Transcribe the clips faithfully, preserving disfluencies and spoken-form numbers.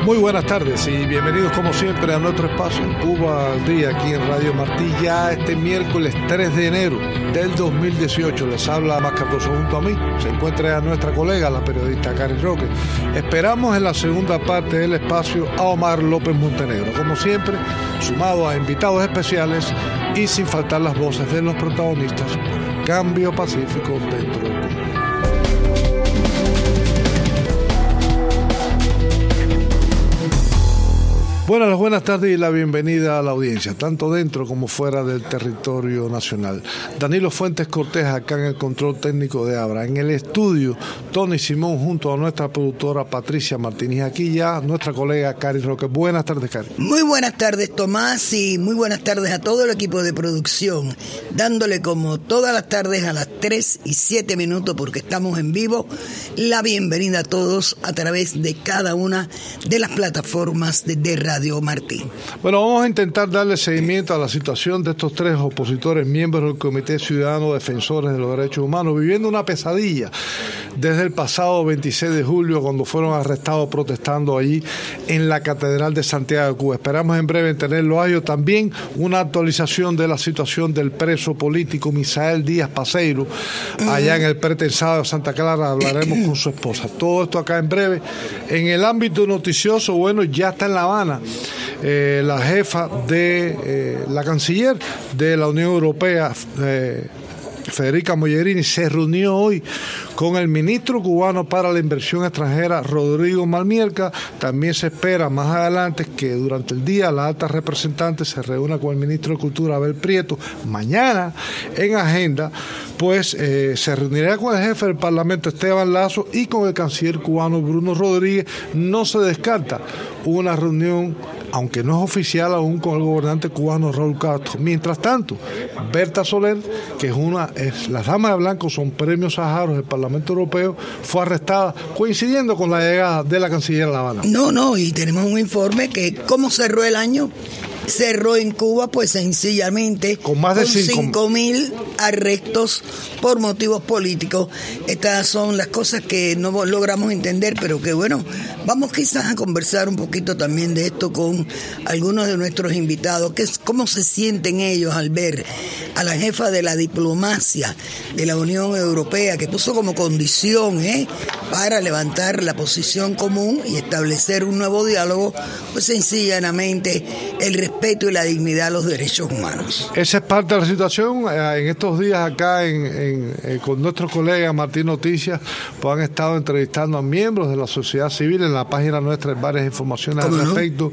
Muy buenas tardes y bienvenidos como siempre a nuestro espacio en Cuba al Día, aquí en Radio Martí, ya este miércoles tres de enero del dos mil dieciocho. Les habla Más Cardoso junto a mí. Se encuentra nuestra colega, la periodista Karin Roque. Esperamos en la segunda parte del espacio a Omar López Montenegro, como siempre, sumado a invitados especiales y sin faltar las voces de los protagonistas por el cambio pacífico dentro del Cuba. Buenas, buenas tardes y la bienvenida a la audiencia, tanto dentro como fuera del territorio nacional. Danilo Fuentes Cortés acá en el control técnico de Abra. En el estudio, Tony Simón junto a nuestra productora Patricia Martínez. Aquí ya nuestra colega Karin Roque. Buenas tardes, Karin. Muy buenas tardes, Tomás, y muy buenas tardes a todo el equipo de producción, dándole como todas las tardes a las tres y siete minutos, porque estamos en vivo, la bienvenida a todos a través de cada una de las plataformas de, de radio. Martín. Bueno, vamos a intentar darle seguimiento a la situación de estos tres opositores, miembros del Comité Ciudadano Defensores de los Derechos Humanos, viviendo una pesadilla desde el pasado veintiséis de julio, cuando fueron arrestados protestando allí en la Catedral de Santiago de Cuba. Esperamos en breve tenerlo a ellos. También una actualización de la situación del preso político Misael Díaz Paceiro, allá en el pretensado de Santa Clara. Hablaremos con su esposa. Todo esto acá en breve. En el ámbito noticioso, bueno, ya está en La Habana Eh, la jefa de eh, la canciller de la Unión Europea, eh, Federica Mogherini, se reunió hoy con el ministro cubano para la inversión extranjera, Rodrigo Malmierca. También se espera más adelante que durante el día la alta representante se reúna con el ministro de Cultura, Abel Prieto. Mañana en agenda pues eh, se reunirá con el jefe del Parlamento, Esteban Lazo, y con el canciller cubano, Bruno Rodríguez. No se descarta una reunión, aunque no es oficial aún, con el gobernante cubano Raúl Castro. Mientras tanto, Berta Soler, que es una, es, las damas de blanco son premios Sájarov del Parlamento Europeo, fue arrestada coincidiendo con la llegada de la canciller a La Habana. No, no, y tenemos un informe que cómo cerró el año. Cerró en Cuba, pues sencillamente con más de cinco mil arrestos por motivos políticos. Estas son las cosas que no logramos entender, pero que bueno, vamos quizás a conversar un poquito también de esto con algunos de nuestros invitados, que es cómo se sienten ellos al ver a la jefa de la diplomacia de la Unión Europea, que puso como condición ¿eh? para levantar la posición común y establecer un nuevo diálogo, pues sencillamente el respeto y la dignidad a los derechos humanos. Esa es parte de la situación. En estos días acá en, en, en, con nuestros colegas Martín Noticias, pues han estado entrevistando a miembros de la sociedad civil. En la página nuestra hay varias informaciones al respecto, no?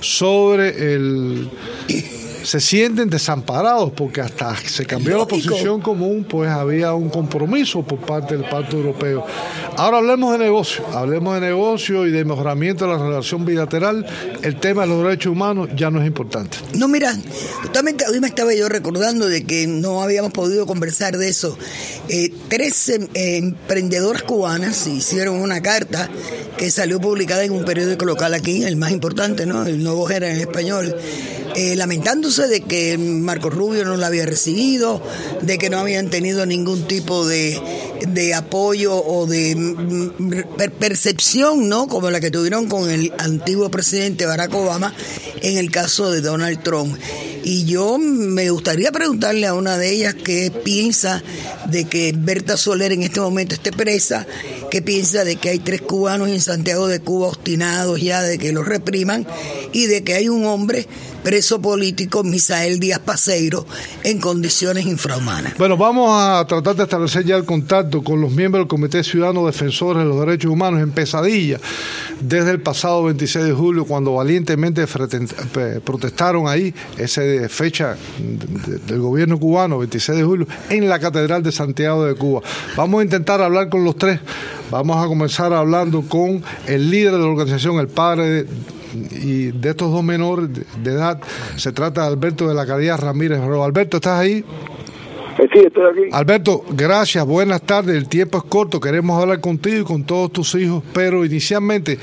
sobre el... se sienten desamparados porque hasta se cambió la posición común, pues había un compromiso por parte del Pacto Europeo. Ahora hablemos de negocio, hablemos de negocio y de mejoramiento de la relación bilateral. El tema de los derechos humanos ya no es importante. No, mira, justamente hoy me estaba yo recordando de que no habíamos podido conversar de eso. Eh, tres eh, emprendedoras cubanas hicieron una carta que salió publicada en un periódico local aquí, el más importante, ¿no? El Nuevo Era en español. Eh, lamentándose de que Marco Rubio no la había recibido, de que no habían tenido ningún tipo de, de apoyo o de per- percepción, ¿no? Como la que tuvieron con el antiguo presidente Barack Obama en el caso de Donald Trump. Y yo me gustaría preguntarle a una de ellas qué piensa de que Berta Soler en este momento esté presa, qué piensa de que hay tres cubanos en Santiago de Cuba obstinados ya de que los repriman y de que hay un hombre preso político, Misael Díaz Paceiro, en condiciones infrahumanas. Bueno, vamos a tratar de establecer ya el contacto con los miembros del Comité Ciudadano Defensores de los Derechos Humanos en pesadilla desde el pasado veintiséis de julio, cuando valientemente protestaron ahí, esa fecha del gobierno cubano, veintiséis de julio, en la Catedral de Santiago de Cuba. Vamos a intentar hablar con los tres. Vamos a comenzar hablando con el líder de la organización, el padre de y de estos dos menores de edad. Se trata de Alberto de la Caridad Ramírez. Alberto, ¿estás ahí? Sí, estoy aquí. Alberto, gracias, buenas tardes. El tiempo es corto, queremos hablar contigo y con todos tus hijos, pero inicialmente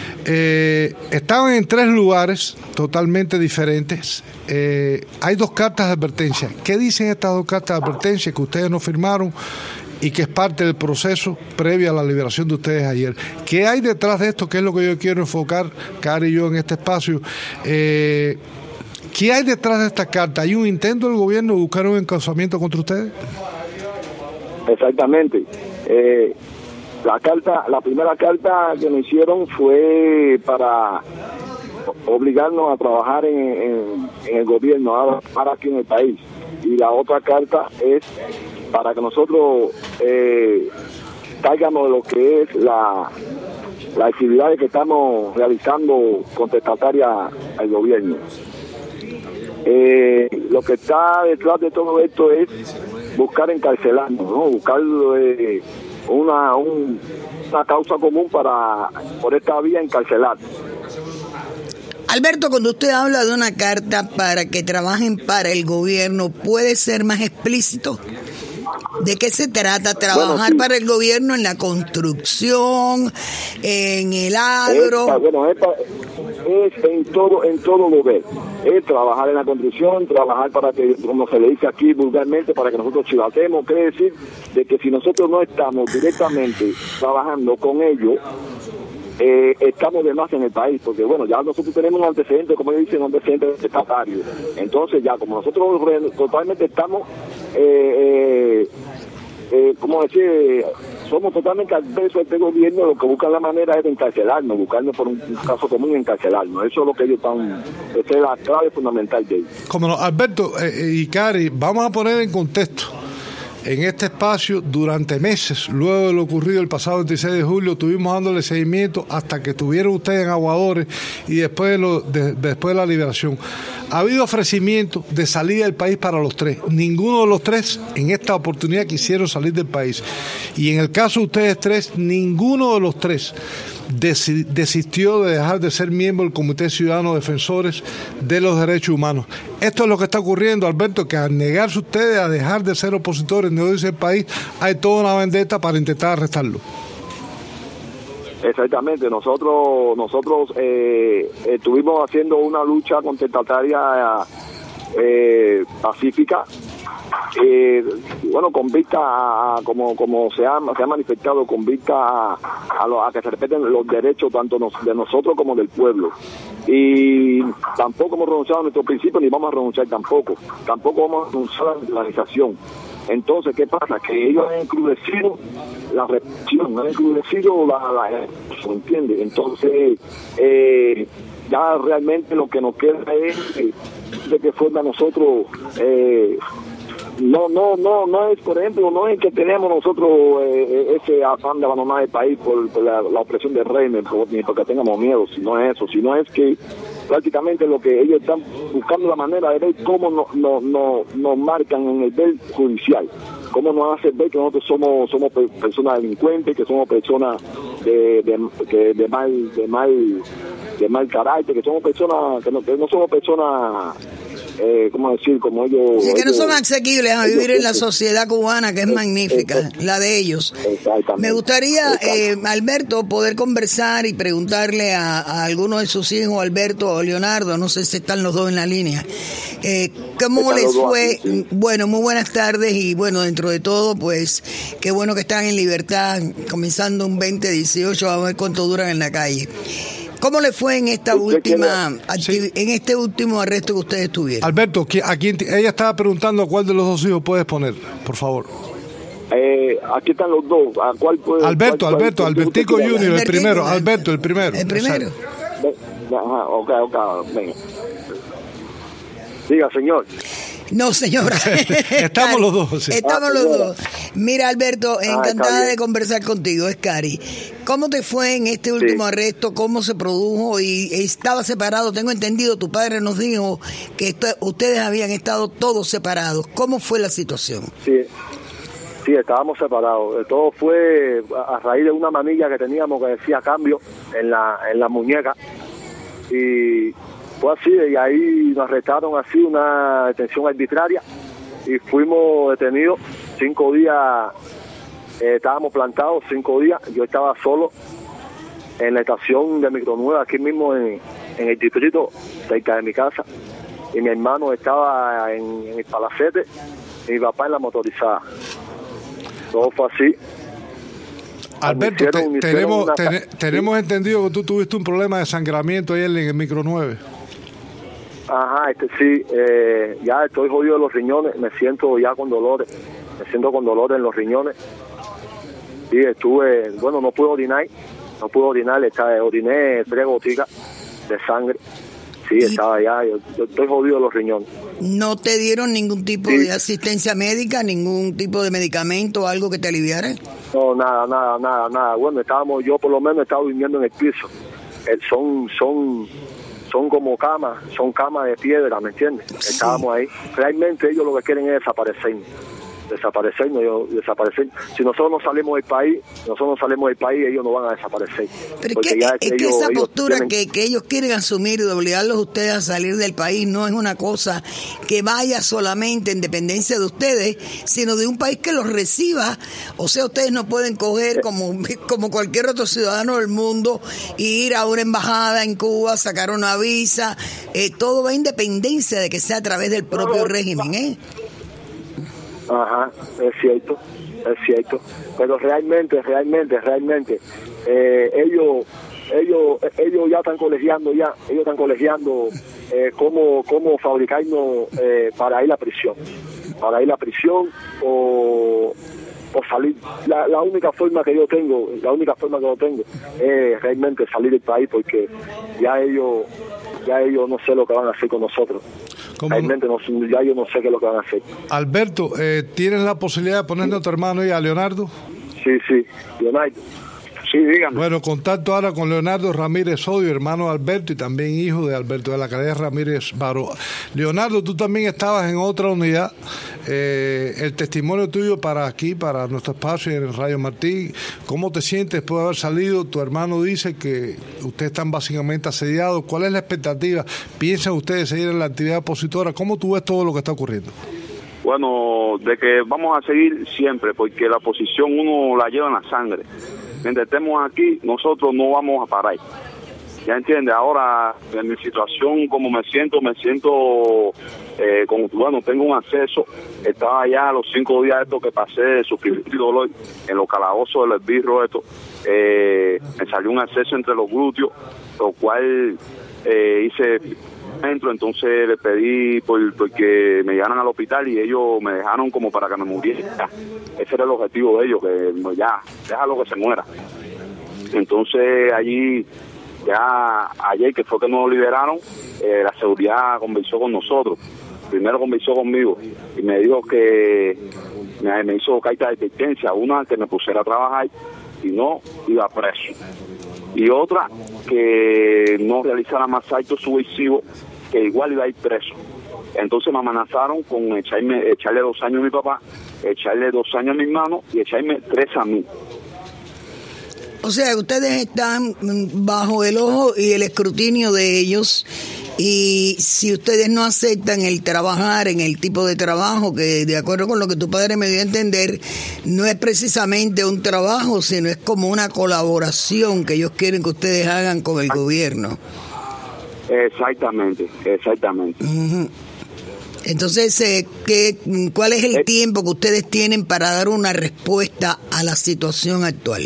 eh, estaban en tres lugares totalmente diferentes. Eh, hay dos cartas de advertencia. ¿Qué dicen estas dos cartas de advertencia que ustedes no firmaron y que es parte del proceso previo a la liberación de ustedes ayer. ¿Qué hay detrás de esto? ¿Qué es lo que yo quiero enfocar, Cari y yo, en este espacio? Eh, ¿Qué hay detrás de esta carta? ¿Hay un intento del gobierno de buscar un encauzamiento contra ustedes? Exactamente. Eh, la carta, la primera carta que nos hicieron fue para obligarnos a trabajar en, en, en el gobierno, ahora para aquí en el país. Y la otra carta es para que nosotros eh, salgamos de lo que es la las actividades que estamos realizando contestataria al gobierno. Eh, lo que está detrás de todo esto es buscar encarcelarnos, ¿no? Buscar eh, una, un, una causa común para, por esta vía, encarcelar. Alberto, cuando usted habla de una carta para que trabajen para el gobierno, ¿puede ser más explícito? ¿De qué se trata? ¿Trabajar bueno, sí. para el gobierno en la construcción, en el agro? Esta, bueno, esta es en todo, en todo lugar. Es trabajar en la construcción, trabajar para que, como se le dice aquí vulgarmente, para que nosotros chivatemos. Quiere decir de que si nosotros no estamos directamente trabajando con ellos, Eh, estamos de más en el país, porque bueno, ya nosotros tenemos un antecedente, como ellos dicen, un antecedente estatario. Entonces ya, como nosotros totalmente estamos, eh, eh, eh, como decir, somos totalmente adversos a este gobierno, lo que buscan la manera es de encarcelarnos, buscarnos por un, un caso común y encarcelarnos. Eso es lo que ellos están, esa es la clave fundamental de ellos. Como no, Alberto eh, y Cari, vamos a poner en contexto. En este espacio, durante meses, luego de lo ocurrido el pasado veintiséis de julio, estuvimos dándole seguimiento hasta que estuvieron ustedes en Aguadores y después de, lo, de, después de la liberación. Ha habido ofrecimientos de salida del país para los tres. Ninguno de los tres en esta oportunidad quisieron salir del país. Y en el caso de ustedes tres, ninguno de los tres desistió de dejar de ser miembro del Comité Ciudadano Defensores de los Derechos Humanos. Esto es lo que está ocurriendo, Alberto, que al negarse ustedes a dejar de ser opositores de ese país, hay toda una vendetta para intentar arrestarlo. Exactamente, nosotros nosotros eh, estuvimos haciendo una lucha contestataria eh, pacífica, eh, bueno, con vista a, como como se ha, se ha manifestado, con vista a, a, lo, a que se respeten los derechos tanto nos, de nosotros como del pueblo. Y tampoco hemos renunciado a nuestros principios, ni vamos a renunciar tampoco. Tampoco vamos a renunciar a la organización. Entonces, ¿qué pasa? Que ellos han encrudecido la represión, han encrudecido la... la ¿se entiende? Entonces, eh, ya realmente lo que nos queda es eh, de que forma nosotros... Eh, no no no no es, por ejemplo, no es que tenemos nosotros eh, ese afán de abandonar el país por, por la, la opresión del régimen, ni porque tengamos miedo, sino es eso, sino es que prácticamente lo que ellos están buscando la manera de ver cómo nos no, no, no marcan en el nivel judicial, cómo nos hacen ver que nosotros somos somos personas delincuentes, que somos personas de de, que de mal de mal de mal carácter, que somos personas que no, que no somos personas Eh, ¿cómo decir? Como ellos... Sí, que no ellos, son asequibles a vivir en la sociedad cubana, que es magnífica, la de ellos. Me gustaría, eh, Alberto, poder conversar y preguntarle a, a alguno de sus hijos, Alberto o Leonardo, no sé si están los dos en la línea, eh, ¿cómo les fue? Sí. Bueno, muy buenas tardes y bueno, dentro de todo, pues, qué bueno que están en libertad, comenzando un veinte dieciocho, a ver cuánto duran en la calle. ¿Cómo le fue en esta última activ- sí. en este último arresto que ustedes tuvieron? Alberto, aquí ella estaba preguntando a cuál de los dos hijos puedes poner, por favor. Eh, aquí están los dos. ¿A cuál puede, Alberto, cuál, Alberto, cuál, Albertico cuál, Junior, cuál, el primero. Alberto, el primero. El primero. Ajá, ok, ok, venga. Diga, señor. No, señora. Estamos los dos. Sí. Estamos ah, los señora. dos. Mira, Alberto, encantada ah, de conversar contigo. Es Cari. ¿Cómo te fue en este último sí. arresto? ¿Cómo se produjo? Y estaba separado. Tengo entendido, tu padre nos dijo que esto, ustedes habían estado todos separados. ¿Cómo fue la situación? Sí. Sí, estábamos separados. Todo fue a raíz de una manilla que teníamos que decía cambio en la en la muñeca. Y fue así, y ahí nos arrestaron así, una detención arbitraria, y fuimos detenidos cinco días, eh, estábamos plantados cinco días, yo estaba solo en la estación de Micronueva, aquí mismo en, en el distrito, cerca de mi casa, y mi hermano estaba en, en el palacete, y mi papá en la motorizada. todo fue así. Alberto, hicieron, te, hicieron tenemos, una... ten, tenemos sí. entendido que tú tuviste un problema de sangramiento ayer en el micro nueve. Ajá, este sí, eh, ya estoy jodido de los riñones, me siento ya con dolores, me siento con dolores en los riñones. Sí, estuve, bueno, no pude orinar, no pude orinar, estaba, oriné tres goticas de sangre. Sí, ¿Y? estaba ya, yo, yo estoy jodido de los riñones. ¿No te dieron ningún tipo sí. de asistencia médica, ningún tipo de medicamento o algo que te aliviara? No, nada, nada, nada, nada. Bueno, estábamos, yo por lo menos estaba durmiendo en el piso. Eh, son, son, son como camas, son camas de piedra, ¿me entiendes? Sí. Estábamos ahí. Realmente ellos lo que quieren es desaparecernos. Desaparecernos, yo, desaparecer. Si nosotros no salimos del país, nosotros no salimos del país, ellos no van a desaparecer. Pero es que, ya es que ellos, esa postura tienen... que, que ellos quieren asumir de obligarlos a ustedes a salir del país no es una cosa que vaya solamente en dependencia de ustedes, sino de un país que los reciba. O sea, ustedes no pueden coger como, como cualquier otro ciudadano del mundo y ir a una embajada en Cuba, sacar una visa. Eh, todo va en dependencia de que sea a través del propio régimen, ¿eh? Ajá, es cierto, es cierto, pero realmente, realmente, realmente, eh, ellos, ellos, ellos ya están colegiando ya, ellos están colegiando eh, cómo, cómo fabricarnos eh, para ir a prisión, para ir a prisión o, o salir. La, la única forma que yo tengo, la única forma que yo tengo es realmente salir del país porque ya ellos, ya ellos no sé lo que van a hacer con nosotros. Realmente no, ya yo no sé qué es lo que van a hacer. Alberto, eh, ¿tienes la posibilidad de ponerle a tu hermano y a Leonardo? Sí, sí, Leonardo. Sí, dígame. Bueno, contacto ahora con Leonardo Ramírez Odio, hermano de Alberto y también hijo de Alberto, de la cadena Ramírez Baró. Leonardo, tú también estabas en otra unidad. Eh, el testimonio tuyo para aquí, para nuestro espacio en Radio Martí, ¿cómo te sientes después de haber salido? Tu hermano dice que ustedes están básicamente asediados. ¿Cuál es la expectativa? ¿Piensan ustedes seguir en la actividad opositora? ¿Cómo tú ves todo lo que está ocurriendo? Bueno, de que vamos a seguir siempre, porque la oposición uno la lleva en la sangre. Mientras estemos aquí, nosotros no vamos a parar. ¿Ya entiende? Ahora, en mi situación, como me siento, me siento, eh, como, bueno, tengo un acceso. Estaba allá los cinco días estos que pasé de sufrimiento y dolor en los calabozos del esbirro esto. Eh, me salió un acceso entre los glúteos, lo cual eh, hice dentro, entonces le pedí por, porque me llevaran al hospital y ellos me dejaron como para que me muriera. Ese era el objetivo de ellos, que ya, déjalo que se muera. Entonces allí, ya ayer que fue que nos liberaron, eh, la seguridad conversó con nosotros. Primero conversó conmigo y me dijo que me, me hizo carta de advertencia, una que me pusiera a trabajar y no iba preso. Y otra, que no realizara más actos subversivos, que igual iba a ir preso. Entonces me amenazaron con echarme, echarle dos años a mi papá, echarle dos años a mi hermano y echarme tres a mí. O sea, ustedes están bajo el ojo y el escrutinio de ellos, y si ustedes no aceptan el trabajar en el tipo de trabajo que, de acuerdo con lo que tu padre me dio a entender, no es precisamente un trabajo, sino es como una colaboración que ellos quieren que ustedes hagan con el gobierno. Exactamente, exactamente. Uh-huh. Entonces, eh, ¿qué, ¿cuál es el eh, tiempo que ustedes tienen para dar una respuesta a la situación actual?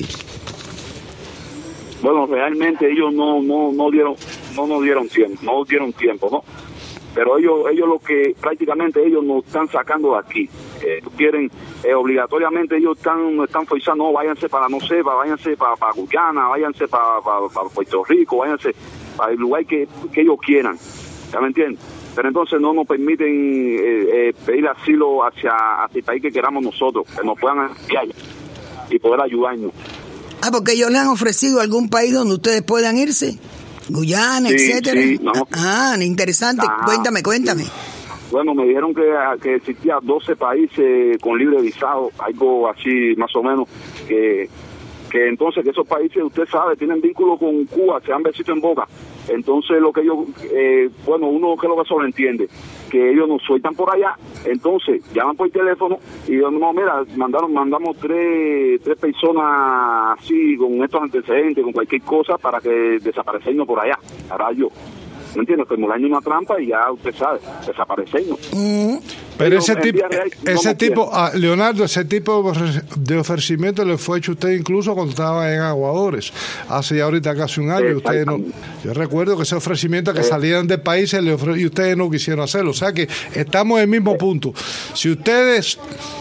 Bueno, realmente ellos no no no dieron no nos dieron tiempo, no dieron tiempo, ¿no? Pero ellos ellos lo que prácticamente ellos nos están sacando de aquí. Eh, quieren eh, obligatoriamente ellos están nos están forzando, no, váyanse para no sé, para, váyanse para, para Guyana, váyanse para, para, para Puerto Rico, váyanse para el lugar que, que ellos quieran. ¿Ya me entienden? Pero entonces no nos permiten eh, eh, pedir asilo hacia, hacia el país que queramos nosotros, que nos puedan enviar y poder ayudarnos. Ah, porque ellos le han ofrecido algún país donde ustedes puedan irse, Guyana, sí, etcétera. Sí, no. Ah, interesante. Ajá. Cuéntame, cuéntame. Bueno, me dijeron que, que existía doce países con libre visado, algo así más o menos, que que entonces que esos países, usted sabe, tienen vínculos con Cuba, se han besito en boca. Entonces lo que ellos, eh, bueno, uno que lo que sobreentiende, que ellos nos sueltan por allá, entonces llaman por teléfono y yo, no, mira, mandaron, mandamos tres, tres personas así, con estos antecedentes, con cualquier cosa, para que desaparecernos por allá. Ahora yo, ¿me entiendes? Formularnos una trampa y ya usted sabe, desaparecernos. Mm. Pero ese tipo, ese tipo ah, Leonardo, ese tipo de ofrecimiento le fue hecho a usted incluso cuando estaba en Aguadores, hace ya ahorita casi un año. Ustedes no, yo recuerdo que ese ofrecimiento que salieran del país se le ofre, y ustedes no quisieron hacerlo. O sea que estamos en el mismo punto. Si ustedes...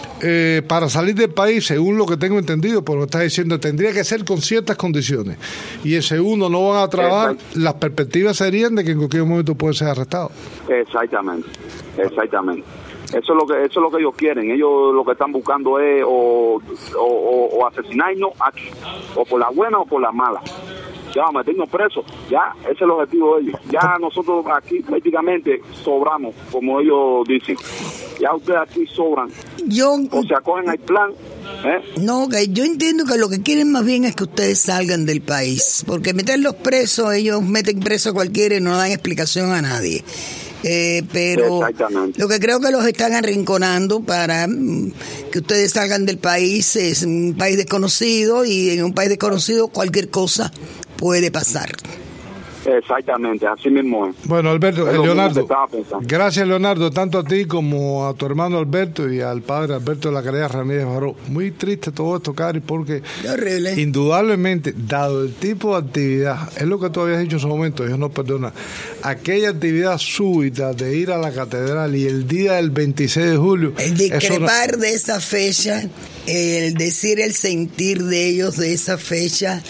Eh, para salir del país, según lo que tengo entendido, por lo que está diciendo, tendría que ser con ciertas condiciones. Y en segundo, no van a trabajar, las perspectivas serían de que en cualquier momento puede ser arrestado. Exactamente, exactamente. Eso es lo que eso es lo que ellos quieren. Ellos lo que están buscando es o, o, o asesinarnos aquí, o por la buena o por la mala. Ya, meternos presos, ya, ese es el objetivo de ellos. Ya nosotros aquí prácticamente sobramos, como ellos dicen. Ya ustedes aquí sobran. Yo, o se acogen al plan. ¿eh? No, que yo entiendo que lo que quieren más bien es que ustedes salgan del país, porque meterlos presos, ellos meten preso a cualquiera y no dan explicación a nadie. Eh, pero lo que creo que los están arrinconando para mm, que ustedes salgan del país. Es un país desconocido y en un país desconocido cualquier cosa puede pasar. Exactamente, así mismo es. Bueno, Alberto, es Leonardo, gracias Leonardo, tanto a ti como a tu hermano Alberto y al padre Alberto de la Caridad Ramírez Baró. Muy triste todo esto, Cari, porque horrible. Indudablemente, dado el tipo de actividad, es lo que tú habías dicho en su momento, Dios no perdona, aquella actividad súbita de ir a la catedral y el día del veintiséis de julio. El discrepar no... de esa fecha, el decir el sentir de ellos de esa fecha,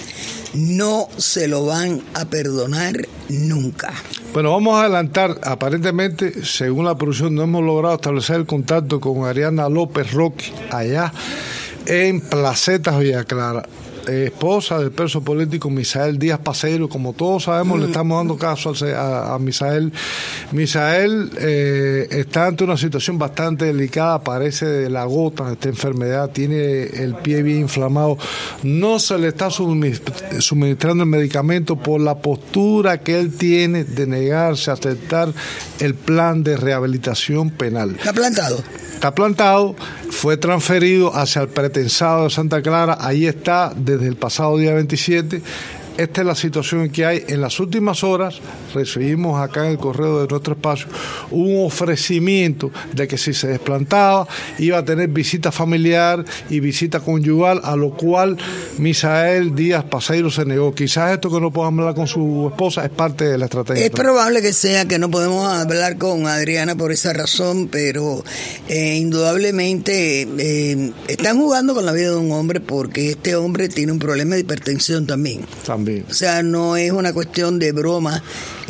no se lo van a perdonar nunca. Bueno, vamos a adelantar. Aparentemente, según la producción, no hemos logrado establecer el contacto con Ariana López Roque, allá en Placetas, Villa Clara, esposa del preso político Misael Díaz Paceiro. Como todos sabemos, mm. le estamos dando caso a, a Misael. Misael eh, está ante una situación bastante delicada, parece de la gota, esta enfermedad, tiene el pie bien inflamado, no se le está suministrando el medicamento por la postura que él tiene de negarse a aceptar el plan de rehabilitación penal. ¿Está plantado? Está plantado, fue transferido hacia el pretensado de Santa Clara, ahí está desde el pasado día veintisiete. Esta es la situación que hay. En las últimas horas recibimos acá en el correo de nuestro espacio un ofrecimiento de que si se desplantaba iba a tener visita familiar y visita conyugal, a lo cual Misael Díaz Paceiro se negó. Quizás esto que no podamos hablar con su esposa es parte de la estrategia. Es probable que sea que no podemos hablar con Adriana por esa razón, pero eh, indudablemente eh, están jugando con la vida de un hombre, porque este hombre tiene un problema de hipertensión también. También. O sea, no es una cuestión de broma,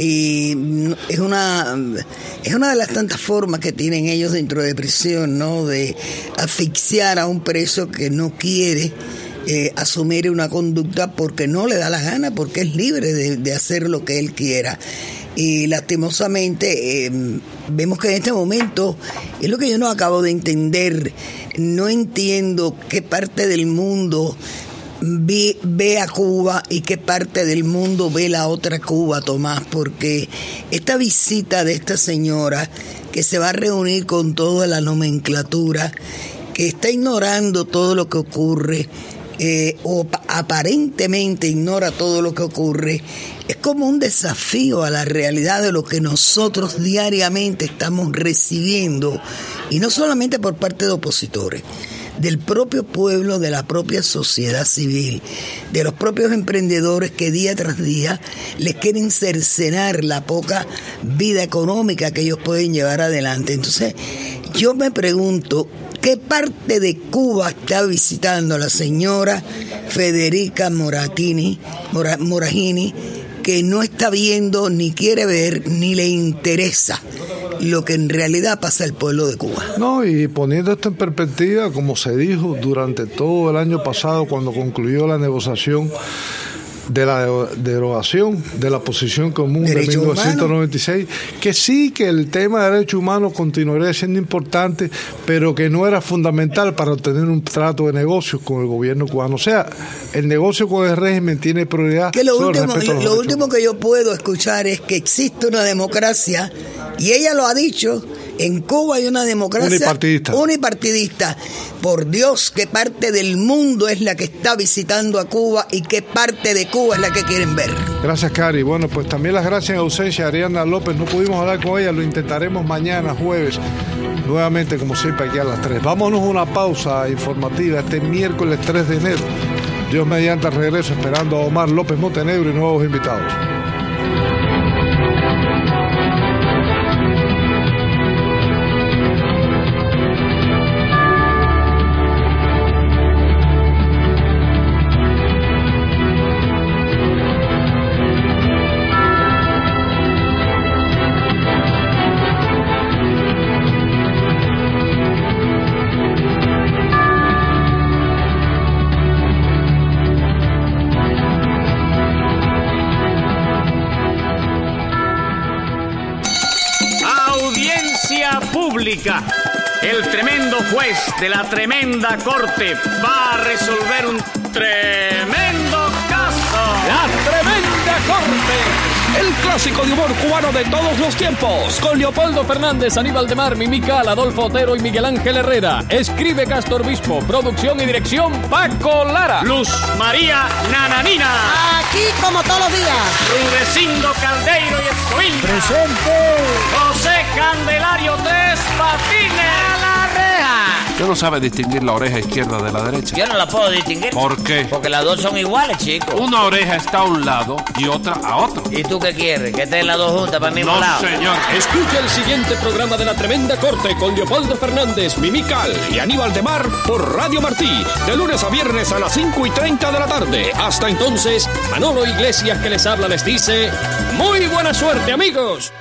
y es una es una de las tantas formas que tienen ellos dentro de prisión, ¿no? De asfixiar a un preso que no quiere eh, asumir una conducta porque no le da la gana, porque es libre de, de hacer lo que él quiera. Y lastimosamente eh, vemos que en este momento es lo que yo no acabo de entender. No entiendo qué parte del mundo Ve, ve a Cuba y qué parte del mundo ve la otra Cuba, Tomás, porque esta visita de esta señora que se va a reunir con toda la nomenclatura, que está ignorando todo lo que ocurre, eh, o aparentemente ignora todo lo que ocurre, es como un desafío a la realidad de lo que nosotros diariamente estamos recibiendo, y no solamente por parte de opositores, del propio pueblo, de la propia sociedad civil, de los propios emprendedores que día tras día les quieren cercenar la poca vida económica que ellos pueden llevar adelante. Entonces, yo me pregunto, ¿qué parte de Cuba está visitando la señora Federica Moratini, Mora, Moragini, que no está viendo, ni quiere ver, ni le interesa lo que en realidad pasa al pueblo de Cuba? No, y poniendo esto en perspectiva, como se dijo durante todo el año pasado cuando concluyó la negociación de la derogación de la Posición Común de mil novecientos noventa y seis, que sí, que el tema de derechos humanos continuaría siendo importante, pero que no era fundamental para obtener un trato de negocios con el gobierno cubano. O sea, el negocio con el régimen tiene prioridad. Que lo último, lo, lo último que yo puedo escuchar es que existe una democracia, y ella lo ha dicho, En Cuba hay una democracia unipartidista. unipartidista. Por Dios, ¿qué parte del mundo es la que está visitando a Cuba y qué parte de Cuba es la que quieren ver? Gracias, Cari. Bueno, pues también las gracias en ausencia a Ariana López. No pudimos hablar con ella, lo intentaremos mañana, jueves, nuevamente, como siempre, aquí a las tres. Vámonos a una pausa informativa este miércoles tres de enero. Dios mediante el regreso, esperando a Omar López Montenegro y nuevos invitados. Pública. El tremendo juez de la tremenda corte va a resolver un tremendo caso. La Tremenda Corte, el clásico de humor cubano de todos los tiempos, con Leopoldo Fernández, Aníbal de Mar, Mimical, Adolfo Otero y Miguel Ángel Herrera. Escribe Castor Obispo, producción y dirección Paco Lara. Luz María Nananina. Aquí como todos los días. Rudecindo Caldeiro y Escoilla. Presente. José Candelario Tres Patines. A la reja. ¿Usted no sabe distinguir la oreja izquierda de la derecha? Yo no la puedo distinguir. ¿Por qué? Porque las dos son iguales, chicos. Una oreja está a un lado y otra a otro. ¿Y tú qué quieres? ¿Que estén las dos juntas para el mismo No, lado? señor. Escucha el siguiente programa de La Tremenda Corte con Leopoldo Fernández, Mimical y Aníbal de Mar por Radio Martí, de lunes a viernes a las cinco y treinta de la tarde. Hasta entonces, Manolo Iglesias, que les habla, les dice: ¡muy buena suerte, amigos!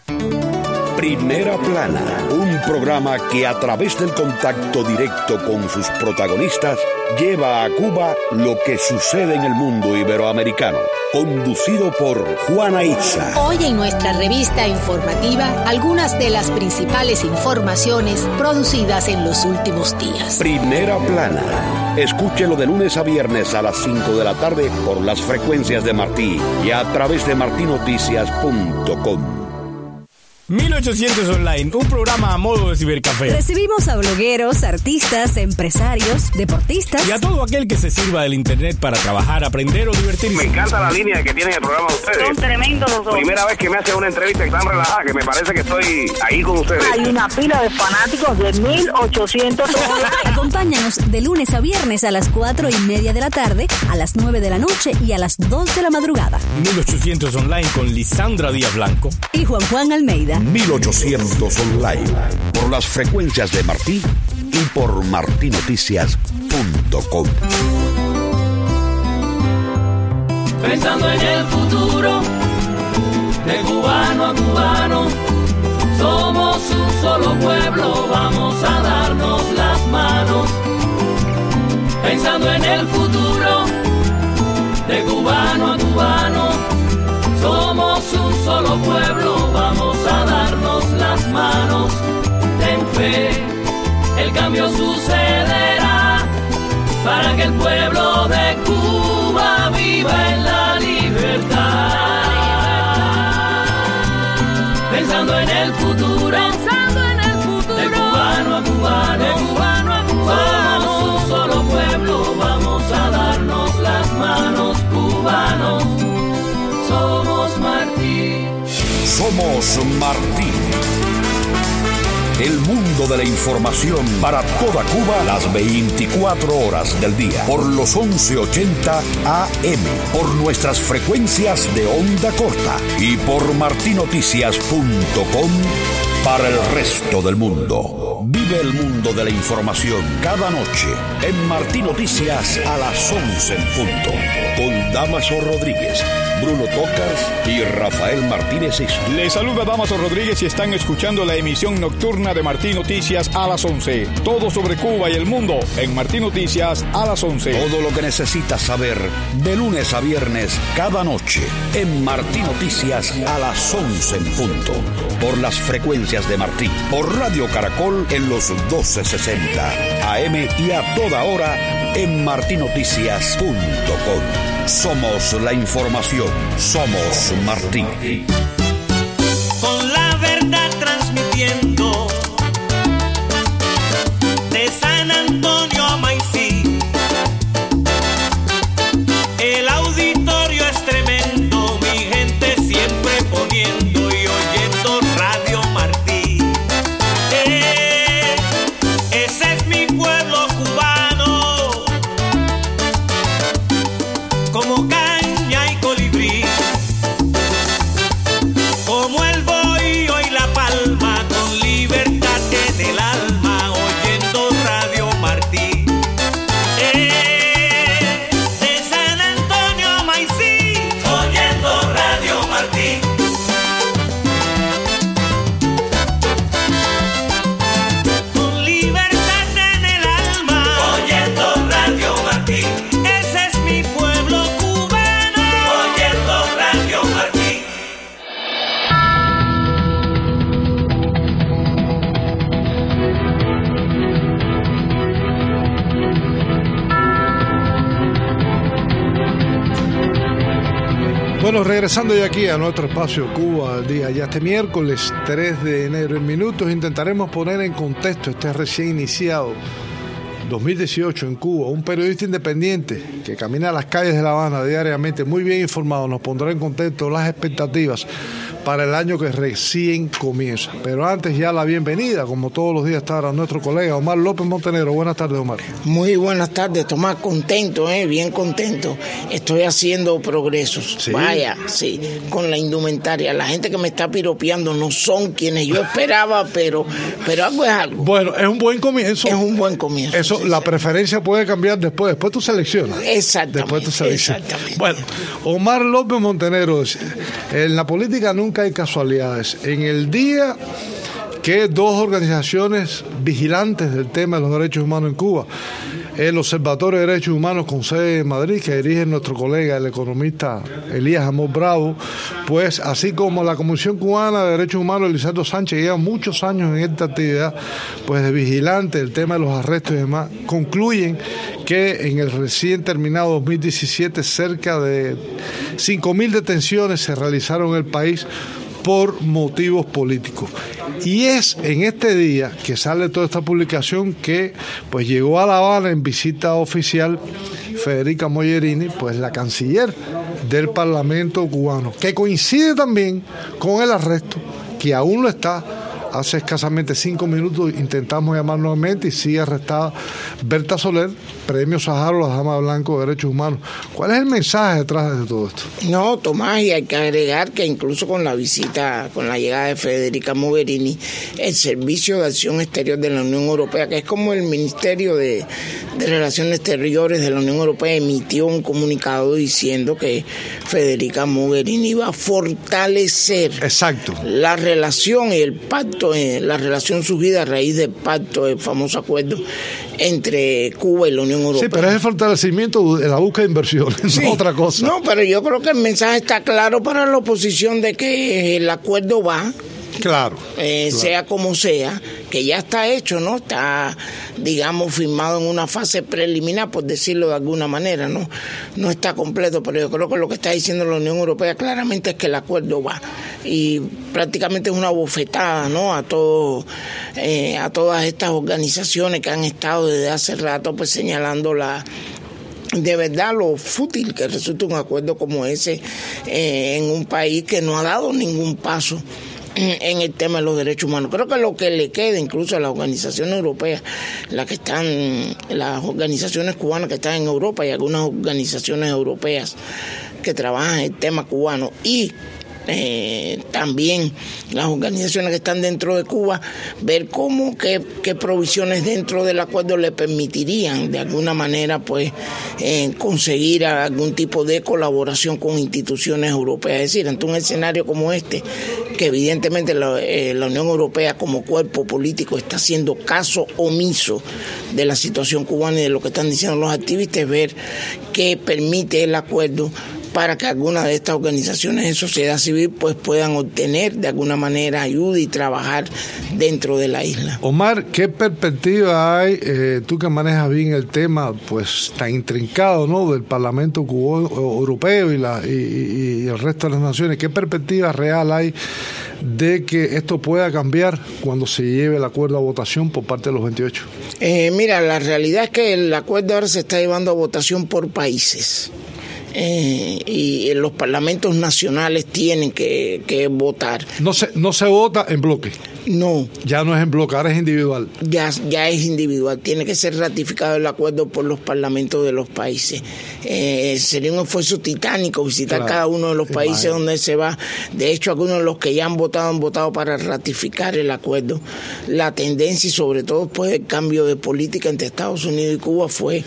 Primera Plana, un programa que a través del contacto directo con sus protagonistas lleva a Cuba lo que sucede en el mundo iberoamericano. Conducido por Juana Itza. Hoy en nuestra revista informativa, algunas de las principales informaciones producidas en los últimos días. Primera Plana. Escúchelo de lunes a viernes a las cinco de la tarde por las frecuencias de Martí y a través de martí noticias punto com. mil ochocientos Online, un programa a modo de cibercafé. Recibimos a blogueros, artistas, empresarios, deportistas y a todo aquel que se sirva del internet para trabajar, aprender o divertirse. Me encanta la línea que tienen el programa de ustedes. Son tremendos los dos. Primera vez que me hacen una entrevista tan relajada que me parece que estoy ahí con ustedes. Hay una pila de fanáticos de mil ochocientos Online. Acompáñanos de lunes a viernes a las cuatro y media de la tarde, a las nueve de la noche y a las dos de la madrugada. mil ochocientos Online con Lisandra Díaz Blanco y Juan Juan Almeida. mil ochocientos Online, por las frecuencias de Martí y por martí noticias punto com. Pensando en el futuro, de cubano a cubano, somos un solo pueblo, vamos a darnos las manos. Pensando en el futuro, de cubano a cubano, somos un solo pueblo, vamos a darnos las manos. Ten fe, el cambio sucederá, para que el pueblo de Cuba viva en la libertad. Pensando en el futuro, pensando en el futuro, de cubano a cubano, de cubano a cubano, somos un solo pueblo, vamos a darnos las manos, cubanos. Somos Martí. Somos Martí. El mundo de la información para toda Cuba las veinticuatro horas del día. Por los once ochenta A M. Por nuestras frecuencias de onda corta. Y por martí noticias punto com para el resto del mundo. Vive el mundo de la información cada noche en Martí Noticias a las once en punto. Con Damaso Rodríguez, Bruno Tocas y Rafael Martínez. Les saluda Damaso Rodríguez y están escuchando la emisión nocturna de Martí Noticias a las once. Todo sobre Cuba y el mundo en Martí Noticias a las once. Todo lo que necesitas saber de lunes a viernes cada noche en Martí Noticias a las once en punto. Por las frecuencias de Martí, por Radio Caracol en los doce sesenta A M y a toda hora en martí noticias punto com. Somos la información, somos Martí. Con la verdad transmitiendo Bueno, regresando ya aquí a nuestro espacio Cuba al día, ya este miércoles tres de enero, en minutos intentaremos poner en contexto este recién iniciado dos mil dieciocho en Cuba. Un periodista independiente que camina a las calles de La Habana diariamente, muy bien informado, nos pondrá en contexto las expectativas para el año que recién comienza. Pero antes ya la bienvenida, como todos los días, está a nuestro colega Omar López Montenegro. Buenas tardes, Omar. Muy buenas tardes, Tomás. Contento, eh, bien contento. Estoy haciendo progresos. ¿Sí? Vaya, sí, con la indumentaria. La gente que me está piropeando no son quienes yo esperaba, pero, pero algo es algo. Bueno, es un buen comienzo. Es un buen comienzo. Eso, sí, la sí. preferencia puede cambiar después. Después tú seleccionas. Exactamente. Después tú seleccionas. Exactamente. Bueno, Omar López Montenegro, en la política nunca hay casualidades. En el día que dos organizaciones vigilantes del tema de los derechos humanos en Cuba, el Observatorio de Derechos Humanos con sede en Madrid, que dirige nuestro colega, el economista Elías Amor Bravo, pues así como la Comisión Cubana de Derechos Humanos, Elisardo Sánchez, que lleva muchos años en esta actividad, pues de vigilante del tema de los arrestos y demás, concluyen que en el recién terminado dos mil diecisiete cerca de cinco mil detenciones se realizaron en el país por motivos políticos. Y es en este día que sale toda esta publicación que pues llegó a La Habana en visita oficial Federica Mogherini, pues la canciller del Parlamento cubano, que coincide también con el arresto, que aún lo está. Hace escasamente cinco minutos intentamos llamar nuevamente y sigue arrestada Berta Soler, Premio Sájarov, la Dama Blanco de Derechos Humanos. ¿Cuál es el mensaje detrás de todo esto? No, Tomás, y hay que agregar que incluso con la visita, con la llegada de Federica Mogherini, el Servicio de Acción Exterior de la Unión Europea, que es como el Ministerio de, de Relaciones Exteriores de la Unión Europea, emitió un comunicado diciendo que Federica Mogherini iba a fortalecer Exacto. la relación y el pacto, la relación surgida a raíz del pacto, el famoso acuerdo entre Cuba y la Unión Europea. Sí, pero es el fortalecimiento de la búsqueda de inversiones, sí, no otra cosa. No, pero yo creo que el mensaje está claro para la oposición de que el acuerdo va. Claro, eh, claro. Sea como sea, que ya está hecho, ¿no? Está, digamos, firmado en una fase preliminar, por decirlo de alguna manera, ¿no? No está completo, pero yo creo que lo que está diciendo la Unión Europea claramente es que el acuerdo va. Y prácticamente es una bofetada, ¿no? A todo, eh, a todas estas organizaciones que han estado desde hace rato pues señalando la de verdad lo fútil que resulta un acuerdo como ese eh, en un país que no ha dado ningún paso en el tema de los derechos humanos. Creo que lo que le queda incluso a las organizaciones europeas, las que están, las organizaciones cubanas que están en Europa y algunas organizaciones europeas que trabajan en el tema cubano y Eh, también las organizaciones que están dentro de Cuba, ver cómo, qué, qué provisiones dentro del acuerdo le permitirían de alguna manera pues eh, conseguir algún tipo de colaboración con instituciones europeas. Es decir, ante un escenario como este, que evidentemente la, eh, la Unión Europea como cuerpo político está haciendo caso omiso de la situación cubana y de lo que están diciendo los activistas, ver qué permite el acuerdo para que algunas de estas organizaciones de sociedad civil pues puedan obtener de alguna manera ayuda y trabajar dentro de la isla. Omar, ¿qué perspectiva hay, eh, tú que manejas bien el tema pues tan intrincado, ¿no?, del Parlamento cubano, europeo y, la, y, y, y el resto de las naciones? ¿Qué perspectiva real hay de que esto pueda cambiar cuando se lleve el acuerdo a votación por parte de los veintiocho? Eh, mira, la realidad es que el acuerdo ahora se está llevando a votación por países. Eh, y los parlamentos nacionales tienen que, que votar. No se, no se vota en bloque. No. Ya no es en bloque, ahora es individual. Ya, ya es individual. Tiene que ser ratificado el acuerdo por los parlamentos de los países. Eh, sería un esfuerzo titánico visitar claro. cada uno de los países Imagínate. donde se va. De hecho, algunos de los que ya han votado han votado para ratificar el acuerdo. La tendencia y sobre todo pues el cambio de política entre Estados Unidos y Cuba fue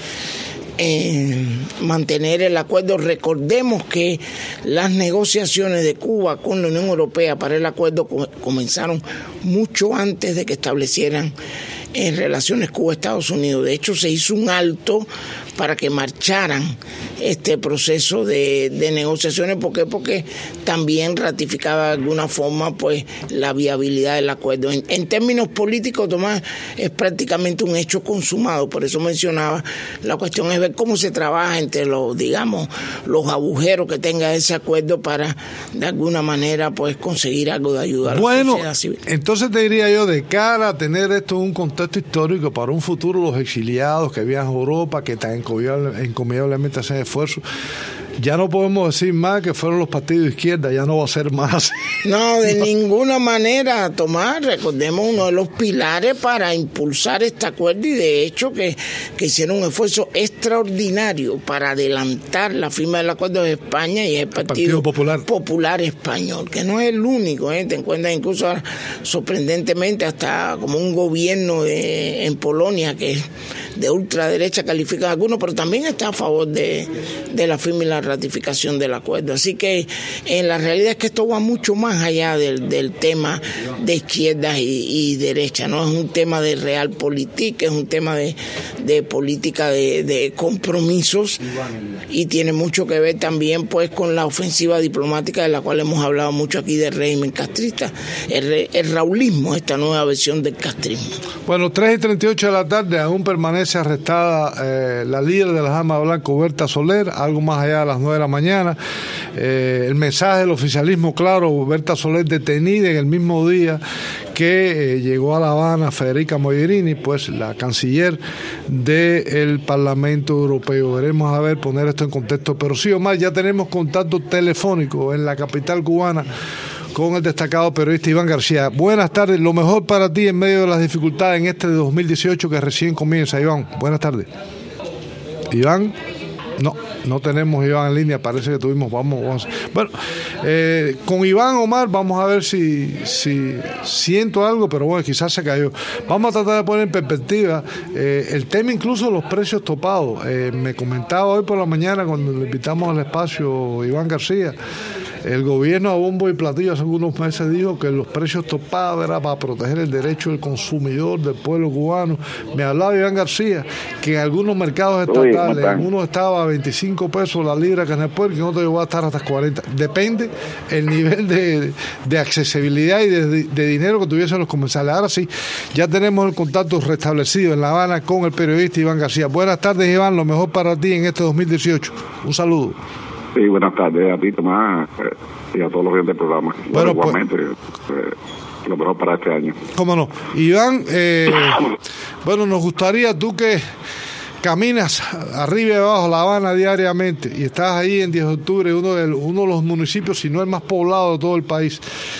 Eh, mantener el acuerdo. Recordemos que las negociaciones de Cuba con la Unión Europea para el acuerdo co- comenzaron mucho antes de que establecieran en relaciones Cuba-Estados Unidos. De hecho, se hizo un alto para que marcharan este proceso de, de negociaciones. ¿Por qué? Porque también ratificaba de alguna forma pues la viabilidad del acuerdo. En, en términos políticos, Tomás, es prácticamente un hecho consumado. Por eso mencionaba, la cuestión es ver cómo se trabaja entre los, digamos, los agujeros que tenga ese acuerdo para de alguna manera pues conseguir algo de ayuda a la bueno, sociedad civil. Entonces te diría yo, de cara a tener esto en un contexto histórico para un futuro, los exiliados que viajan a Europa, que tan encomiablemente hacen esfuerzos, ya no podemos decir más que fueron los partidos de izquierda, ya no va a ser más. No, de no. ninguna manera, Tomás. Recordemos uno de los pilares para impulsar este acuerdo y de hecho que, que hicieron un esfuerzo extraordinario para adelantar la firma del acuerdo de España y es el Partido, el Partido Popular. Popular Español, que no es el único, ¿eh? Te encuentras incluso sorprendentemente hasta como un gobierno de, en Polonia que de ultraderecha califica a algunos, pero también está a favor de, de la firma y la ratificación del acuerdo. Así que en la realidad es que esto va mucho más allá del, del tema de izquierdas y, y derecha, no es un tema de realpolitik, es un tema de, de política de, de compromisos y tiene mucho que ver también pues con la ofensiva diplomática de la cual hemos hablado mucho aquí del régimen castrista, el, el raulismo, esta nueva versión del castrismo. Bueno, tres y treinta y ocho de la tarde aún permanece arrestada eh, la líder de las Armas Blancas, Berta Soler, algo más allá de las nueve de la mañana. Eh, el mensaje del oficialismo, claro, Berta Soler detenida en el mismo día que eh, llegó a La Habana Federica Mogherini, pues la canciller del Parlamento Europeo. Veremos a ver, poner esto en contexto, pero sí, Omar, ya tenemos contacto telefónico en la capital cubana con el destacado periodista Iván García. Buenas tardes, lo mejor para ti en medio de las dificultades en este de dos mil dieciocho que recién comienza. Iván, buenas tardes. Iván, no, no tenemos Iván en línea, parece que tuvimos, vamos, vamos. Bueno, eh, con Iván, Omar, vamos a ver si, si siento algo, pero bueno, quizás se cayó. Vamos a tratar de poner en perspectiva eh, el tema incluso de los precios topados. Eh, me comentaba hoy por la mañana cuando le invitamos al espacio Iván García, el gobierno a bombo y platillo hace algunos meses dijo que los precios topados era para proteger el derecho del consumidor, del pueblo cubano. Me hablaba Iván García que en algunos mercados estatales, en algunos estaba a veinticinco pesos la libra carne de puerco y en otros llegó a estar hasta cuarenta. Depende el nivel de, de accesibilidad y de, de dinero que tuviesen los comensales. Ahora sí, ya tenemos el contacto restablecido en La Habana con el periodista Iván García. Buenas tardes, Iván, lo mejor para ti en este dos mil dieciocho. Un saludo. Sí, buenas tardes a ti, Tomás, eh, y a todos los clientes del programa. Bueno, bueno, igualmente, pues, eh, lo mejor para este año. Cómo no. Iván, eh, bueno, nos gustaría, tú que caminas arriba y abajo La Habana diariamente y estás ahí en diez de octubre, uno de, uno de los municipios, si no el más poblado de todo el país,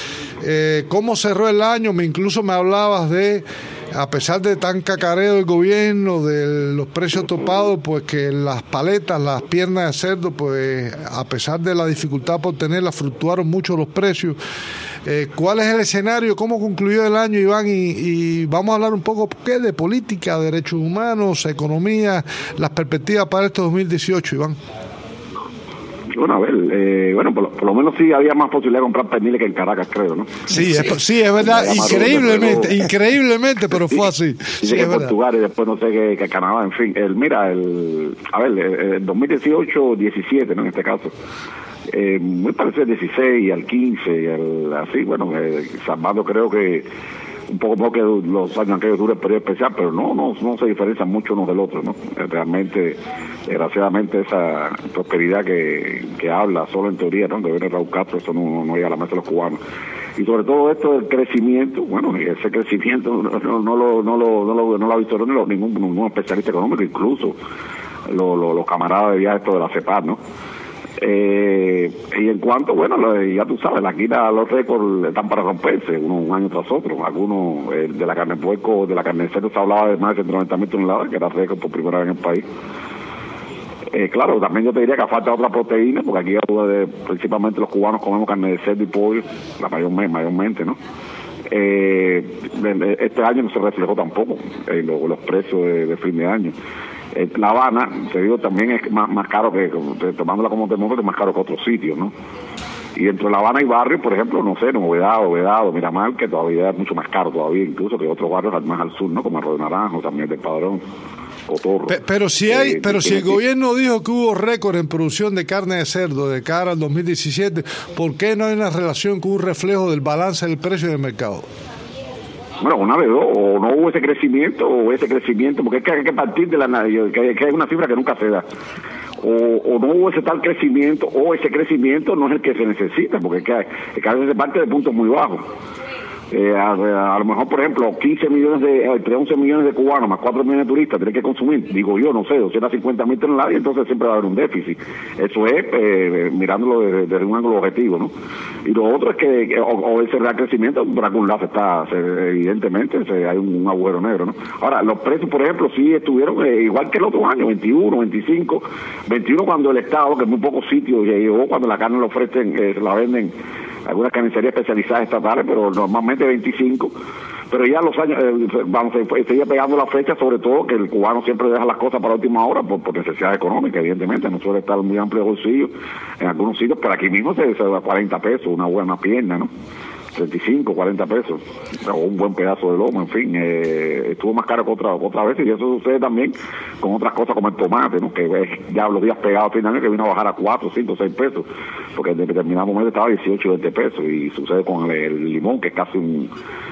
eh, ¿cómo cerró el año? Me incluso me hablabas de, a pesar de tan cacareo del gobierno, de los precios topados, pues que las paletas, las piernas de cerdo, pues a pesar de la dificultad por tenerlas, fluctuaron mucho los precios. Eh, ¿Cuál es el escenario? ¿Cómo concluyó el año, Iván? Y, y vamos a hablar un poco ¿qué? de política, derechos humanos, economía, las perspectivas para este dos mil dieciocho, Iván. Bueno, a ver, eh, bueno, por lo, por lo menos sí había más posibilidad de comprar perniles que en Caracas, creo, ¿no? Sí, sí, es, sí, es verdad, increíblemente, pero, increíblemente, pero fue así. Sí, sí, que Portugal y después no sé qué, que Canadá, en fin. El, mira, el, a ver, el, el dos mil dieciocho, diecisiete, ¿no? En este caso. Eh, muy parecido al dieciséis y al quince, y al, así, bueno, eh, salvando creo que un poco más que los años aquellos dura el periodo especial, pero no, no no se diferencian mucho unos del otro, ¿no? Realmente, desgraciadamente, esa prosperidad que, que habla, solo en teoría, ¿no? De ver Raúl Castro, eso no, no llega a la mesa de los cubanos. Y sobre todo esto del crecimiento, bueno, ese crecimiento no, no, no lo no lo no lo no lo ha visto ni lo, ningún, ningún especialista económico, incluso los lo, lo camaradas de viaje esto de la CEPAR, ¿no? Eh, y en cuanto, bueno, lo, ya tú sabes, aquí los récords están para romperse, uno un año tras otro. Algunos, eh, de la carne de puerco, de la carne de cerdo se hablaba de más de ciento noventa mil toneladas, que era récord por primera vez en el país. Eh, claro, también yo te diría que falta otra proteína, porque aquí de, principalmente los cubanos comemos carne de cerdo y pollo, la mayor, mayormente, ¿no? Eh, este año no se reflejó tampoco eh, los, los precios de, de fin de año. Eh, La Habana, te digo, también es más, más caro que, tomándola como termómetro, es más caro que otros sitios, ¿no? Y dentro de La Habana hay barrios, por ejemplo, no sé, Novedad, Vedado, Miramar, que todavía es mucho más caro todavía, incluso que otros barrios más al sur, ¿no? Como Arroyo Naranjo, también del Padrón. cotorro. Pe- Pero si hay, Eh, pero si el tiene- gobierno dijo que hubo récord en producción de carne de cerdo de cara al dos mil diecisiete, ¿por qué no hay una relación con un reflejo del balance del precio del mercado? Bueno, una de dos, o no hubo ese crecimiento, o ese crecimiento, porque es que hay que partir de la que, que hay una cifra que nunca se da. O, o no hubo ese tal crecimiento, o ese crecimiento no es el que se necesita, porque es que, hay, es que a veces se parte de puntos muy bajos. Eh, a, a lo mejor, por ejemplo, quince millones de, entre once millones de cubanos más cuatro millones de turistas tienen que consumir, digo yo, no sé, doscientas cincuenta mil toneladas, y entonces siempre va a haber un déficit. Eso es eh, mirándolo desde, desde un ángulo objetivo, ¿no? Y lo otro es que, que o, o ese real crecimiento, por algún lado está, se, evidentemente, se, hay un, un agujero negro, ¿no? Ahora, los precios, por ejemplo, sí estuvieron eh, igual que el otro año, veintiuno, veinticinco, veintiuno cuando el Estado, que en muy pocos sitios llegó, cuando la carne la ofrecen, eh, la venden algunas carnicerías especializadas estatales, pero normalmente veinticinco, pero ya los años, eh, vamos, se seguía pegando la fecha, sobre todo que el cubano siempre deja las cosas para última hora por, por necesidad económica, evidentemente, no suele estar muy amplio de bolsillo en algunos sitios, pero aquí mismo se, se da cuarenta pesos, una buena pierna, ¿no? treinta y cinco, cuarenta pesos, o un buen pedazo de lomo, en fin, eh, estuvo más caro que otra, otra vez, y eso sucede también con otras cosas como el tomate, ¿no? Que es ya los días pegados a fin de año, que vino a bajar a cuatro, cinco, seis pesos, porque en determinado momento estaba dieciocho, veinte pesos, y sucede con el, el limón, que es casi un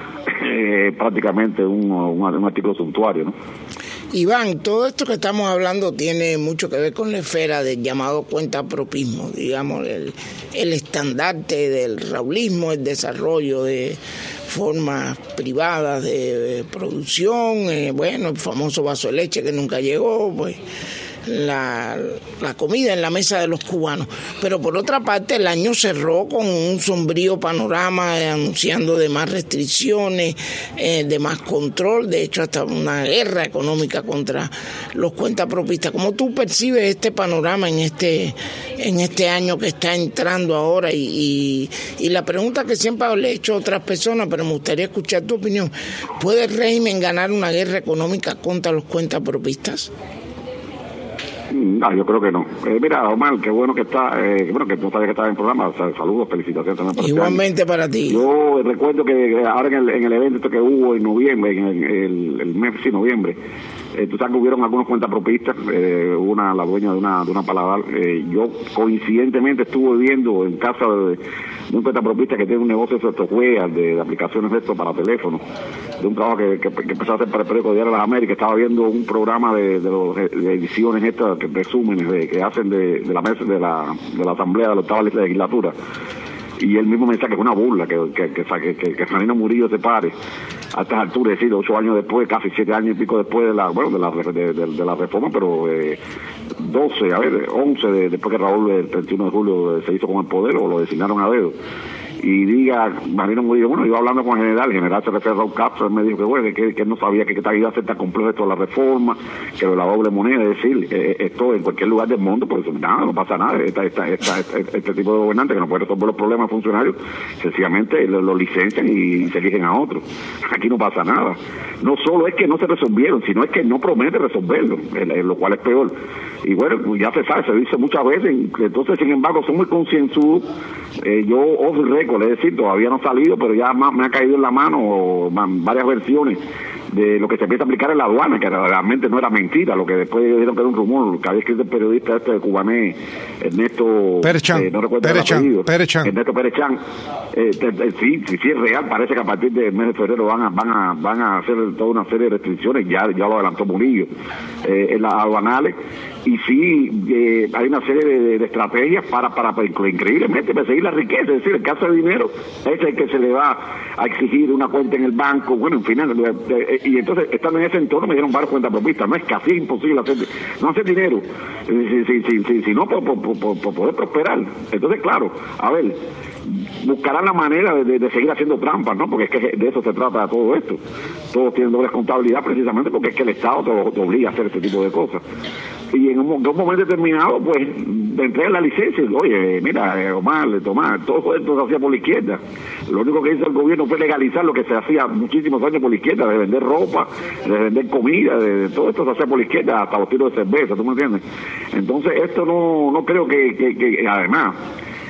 eh, prácticamente un, un, un artículo suntuario, ¿no? Iván, todo esto que estamos hablando tiene mucho que ver con la esfera del llamado cuentapropismo, digamos, el, el estandarte del raulismo, el desarrollo de formas privadas de producción, eh, bueno, el famoso vaso de leche que nunca llegó, pues la, la comida en la mesa de los cubanos. Pero por otra parte, el año cerró con un sombrío panorama, eh, anunciando de más restricciones, eh, de más control, de hecho hasta una guerra económica contra los cuentapropistas. ¿Cómo tú percibes este panorama en este en este año que está entrando ahora? Y, y, y la pregunta que siempre le he hecho a otras personas, pero me gustaría escuchar tu opinión: ¿puede el régimen ganar una guerra económica contra los cuentapropistas? No, yo creo que no. Eh, mira, Omar, qué bueno que está, eh, bueno, que tú sabes que estás en el programa, o sea, saludos, felicitaciones también por Igualmente este para ti. Yo recuerdo que ahora en el, en el evento que hubo en noviembre, en el, el, el mes, sí, noviembre, eh, tú sabes que hubieron algunos cuentapropistas, eh, una, la dueña de una, de una paladar, eh, yo coincidentemente estuve viendo en casa de, de un cuentapropista que tiene un negocio de software, de, de aplicaciones de esto para teléfono, de un trabajo que, que, que empezó a hacer para el periódico Diario de las Américas. Estaba viendo un programa de, de, los, de ediciones estas, que resúmenes de, que hacen de, de la mesa de la, de la Asamblea de la octava legislatura, y él mismo me decía que es una burla que que que, que, que, que Janino Murillo se pare a estas alturas, es decir, ocho años después, casi siete años y pico después de la, bueno, de la, de, de, de la reforma, pero eh, doce, a ver, once de, después que Raúl el treinta y uno de julio se hizo con el poder, o lo designaron a dedo, y diga Marino Murillo, bueno, iba hablando con el general, el general se refiere a Raúl Castro, él me dijo que bueno, que, que no sabía que, que iba a ser tan complejo esto de la reforma, que de la doble moneda, es decir, eh, esto en cualquier lugar del mundo, pues nada, no pasa nada, esta, esta, esta, este, este tipo de gobernante que no puede resolver los problemas funcionarios, sencillamente lo, lo licencian y se eligen a otros. Aquí no pasa nada. No solo es que no se resolvieron, sino es que no promete resolverlo, lo cual es peor. Y bueno, ya se sabe, se dice muchas veces, entonces, sin embargo, son muy concienzudos. Eh, yo, off the record, es decir, todavía no ha salido, pero ya más me ha caído en la mano varias versiones de lo que se empieza a aplicar en la aduana, que realmente no era mentira, lo que después dijeron que era un rumor, que había escrito el periodista este cubanés, Ernesto Perechán, eh, no recuerdo Perechán, el apellido, Perechán. Ernesto Perechán. Eh, te, te, sí, sí, sí es real, parece que a partir del mes de febrero van a, van a, van a hacer toda una serie de restricciones, ya, ya lo adelantó Murillo, eh, en las aduanales, y sí eh, hay una serie de, de estrategias para, para, para increíblemente perseguir la riqueza, es decir, el caso de dinero es el que se le va a exigir una cuenta en el banco, bueno, en fin, eh, eh, y entonces estando en ese entorno me dieron varios cuentapropistas, no es casi imposible hacer, no hacer dinero, eh, si, si, si, si no por, por, por, por poder prosperar. Entonces, claro, a ver, buscarán la manera de, de, de seguir haciendo trampas, ¿no? Porque es que de eso se trata todo esto. Todos tienen doble contabilidad precisamente porque es que el Estado te, te obliga a hacer este tipo de cosas. Y en un, en un momento determinado, pues, te entregan la licencia y, oye, mira, Omar, Tomás, todo esto se hacía por la izquierda. Lo único que hizo el gobierno fue legalizar lo que se hacía muchísimos años por la izquierda, de vender ropa, de vender comida, de, de todo esto se hacía por la izquierda, hasta los tiros de cerveza, ¿tú me entiendes? Entonces, esto no no creo que, que, que además,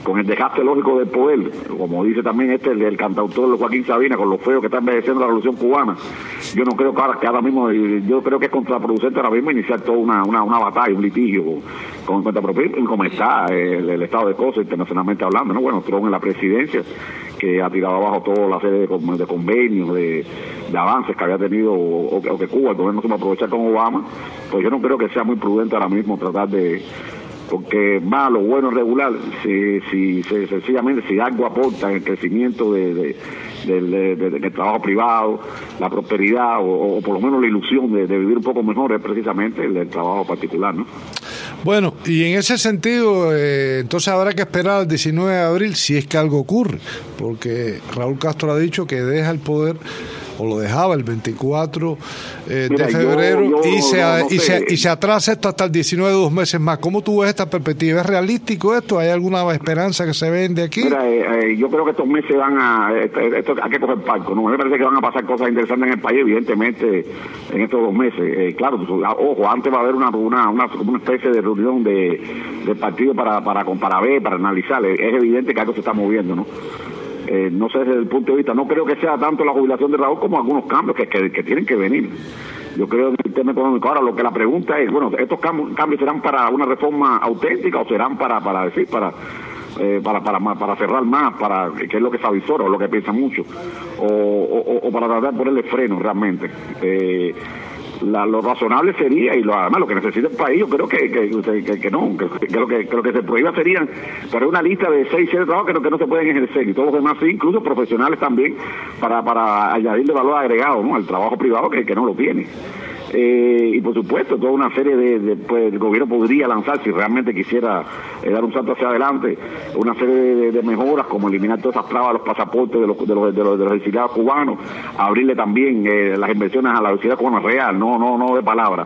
con el desgaste lógico del poder, como dice también este el, el cantautor Joaquín Sabina, con lo feo que está envejeciendo la revolución cubana, yo no creo que ahora, que ahora mismo, yo creo que es contraproducente ahora mismo iniciar toda una, una, una batalla, un litigio con cuenta propia, como está el, el estado de cosas internacionalmente hablando, ¿no? Bueno, Trump en la presidencia, que ha tirado abajo toda la serie de, de convenios, de, de avances que había tenido, o, o que Cuba, el gobierno se va a aprovechar con Obama, pues yo no creo que sea muy prudente ahora mismo tratar de, porque malo, bueno, regular, si, si, si sencillamente si algo aporta en el crecimiento de, de, de, de, de, del trabajo privado, la prosperidad, o, o por lo menos la ilusión de, de vivir un poco mejor, es precisamente el del trabajo particular, ¿no? Bueno, y en ese sentido, eh, entonces habrá que esperar al diecinueve de abril si es que algo ocurre, porque Raúl Castro ha dicho que deja el poder, o lo dejaba el veinticuatro eh, Mira, de febrero, yo, yo y, se, no, no y, se, y se atrasa esto hasta el diecinueve, dos meses más. ¿Cómo tú ves esta perspectiva? ¿Es realístico esto? ¿Hay alguna esperanza que se vende aquí? Mira, eh, eh, yo creo que estos meses van a... Esto, esto, hay que coger palco, ¿no? Me parece que van a pasar cosas interesantes en el país, evidentemente, en estos dos meses. Eh, claro, pues, ojo, antes va a haber una una, una, una especie de reunión de, de partido para, para, para ver, para analizar. Es evidente que algo se está moviendo, ¿no? Eh, no sé desde el punto de vista, no creo que sea tanto la jubilación de Raúl como algunos cambios que, que, que tienen que venir. Yo creo en el tema económico. Ahora, lo que la pregunta es, bueno, ¿estos cambios, cambios serán para una reforma auténtica o serán para, para decir, para... Eh, para, para para cerrar más, para que es lo que se avisora o lo que piensa mucho, o, o, o para tratar de ponerle freno realmente. Eh, la, lo razonable sería, y lo, además lo que necesita el país, yo creo que, que, que, que no, que, que, lo que, que lo que se prohíba serían, pero una lista de seis, siete trabajos que no, que no se pueden ejercer, y todos los demás sí, incluso profesionales también, para, para añadirle valor agregado, ¿no?, al trabajo privado que, que no lo tiene. Eh, y por supuesto toda una serie de, de pues el gobierno podría lanzar, si realmente quisiera eh, dar un salto hacia adelante, una serie de, de mejoras, como eliminar todas esas trabas a los pasaportes de los de los, de los, de los exiliados cubanos, abrirle también eh, las inversiones a la sociedad cubana real, no no no de palabra,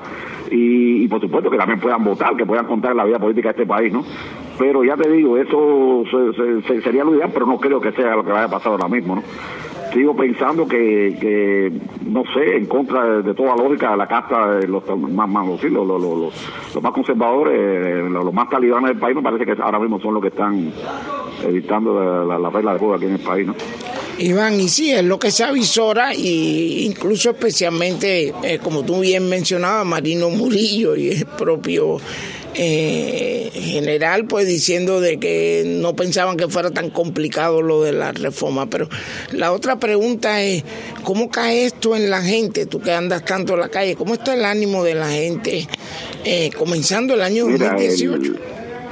y, y por supuesto que también puedan votar, que puedan contar en la vida política de este país, ¿no? Pero ya te digo, eso se, se, sería lo ideal, pero no creo que sea lo que vaya a pasar ahora mismo, ¿no? Sigo pensando que, que no sé, en contra de, de toda lógica, la casta de los más, más, sí, los, los, los, los más conservadores, los, los más talibanes del país, me parece que ahora mismo son los que están evitando la, la, la regla de juego aquí en el país, ¿no? Iván, y sí, es lo que se avisora, y incluso especialmente, eh, como tú bien mencionabas, Marino Murillo y el propio eh, general, pues diciendo de que no pensaban que fuera tan complicado lo de la reforma. Pero la otra pregunta es, ¿cómo cae esto en la gente? Tú que andas tanto en la calle, ¿cómo está el ánimo de la gente eh, comenzando el año dos mil dieciocho? El...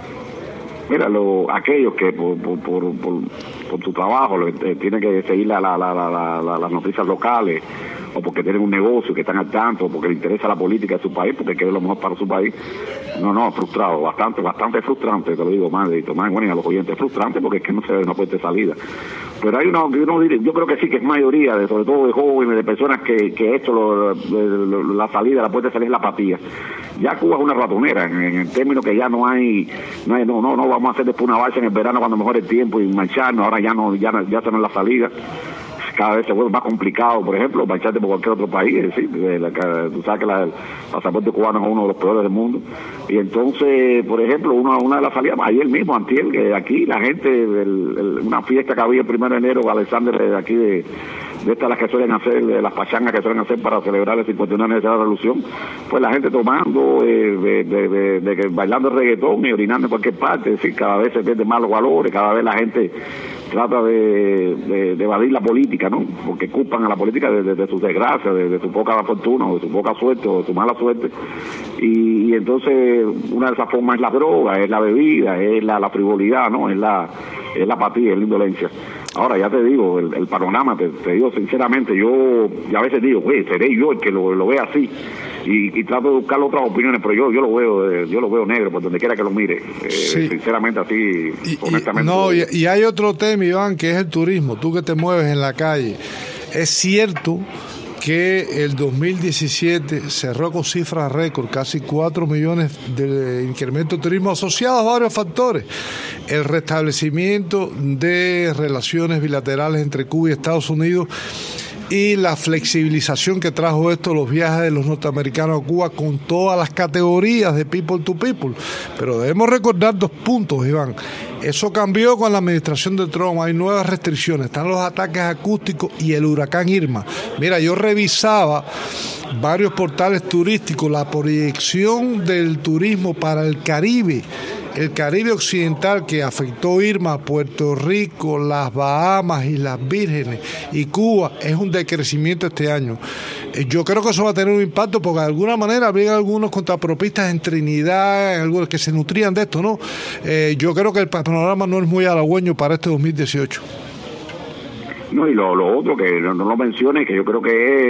Mira, lo, aquellos que por, por, por, por, por tu trabajo lo, eh, tienen que seguir la, la, la, la, la, las noticias locales, o porque tienen un negocio que están al tanto, o porque les interesa la política de su país, porque quieren lo mejor para su país. No, no, frustrado, bastante, bastante frustrante, te lo digo más, y Tomás, bueno, y a los oyentes, frustrante porque es que no se ve una puerta de salida. Pero hay una, uno, yo creo que sí que es mayoría, de, sobre todo de jóvenes, de personas que, que esto, lo, lo, lo, la salida, la puerta de salida es la apatía. Ya Cuba es una ratonera, en, en el término que ya no hay, no hay, no, no, no vamos a hacer después una balsa en el verano cuando mejore el tiempo y marcharnos, ahora ya no, ya, ya se no es la salida. Cada vez se vuelve más complicado, por ejemplo, marcharte por cualquier otro país, es decir, la, tú sabes que la, el pasaporte cubano es uno de los peores del mundo, y entonces, por ejemplo, una, una de las salidas, ayer mismo, antier, que aquí la gente, el, el, una fiesta que había el primero de enero, Alexander, de aquí de, de estas las que suelen hacer, de las pachangas que suelen hacer para celebrar el cincuenta y uno aniversario de la revolución, pues la gente tomando, eh, de, de, de, de, de, bailando el reggaetón y orinando en cualquier parte, es decir, cada vez se pierden más los valores, cada vez la gente trata de, de, de evadir la política, ¿no? Porque culpan a la política de, de, de sus desgracias, de, de su poca fortuna, o de su poca suerte, o de su mala suerte. Y, y entonces, una de esas formas es la droga, es la bebida, es la, la frivolidad, ¿no? Es la, es la apatía, es la indolencia. Ahora, ya te digo, el, el panorama, te, te digo sinceramente, yo a veces digo, güey, seré yo el que lo, lo vea así. Y, y trato de buscar otras opiniones, pero yo yo lo veo yo lo veo negro por donde quiera que lo mire, eh, sí. Sinceramente así, y, honestamente. Y, no, y, y hay otro tema, Iván, que es el turismo. Tú que te mueves en la calle, es cierto que el dos mil diecisiete cerró con cifras récord, casi cuatro millones de incremento de turismo asociados a varios factores. El restablecimiento de relaciones bilaterales entre Cuba y Estados Unidos y la flexibilización que trajo esto, los viajes de los norteamericanos a Cuba con todas las categorías de people to people. Pero debemos recordar dos puntos, Iván. Eso cambió con la administración de Trump, hay nuevas restricciones, están los ataques acústicos y el huracán Irma. Mira, yo revisaba varios portales turísticos, la proyección del turismo para el Caribe, el Caribe occidental que afectó Irma, Puerto Rico, las Bahamas, Islas Vírgenes y Cuba, es un decrecimiento este año. Yo creo que eso va a tener un impacto porque de alguna manera había algunos contrapropistas en Trinidad, en algunos que se nutrían de esto, ¿no? Eh, yo creo que el panorama no es muy halagüeño para este dos mil dieciocho. No, y lo, lo otro que no, no lo mencioné, que yo creo que